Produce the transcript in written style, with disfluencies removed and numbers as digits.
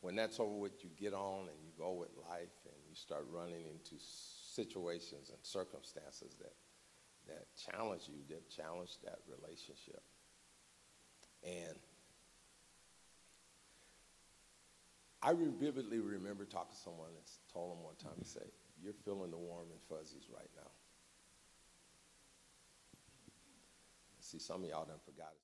when that's over with, you get on and you go with life and you start running into situations and circumstances that challenge you, that challenge that relationship. And I vividly remember talking to someone and told them one time, he said, "You're feeling the warm and fuzzies right now." See, some of y'all done forgot it.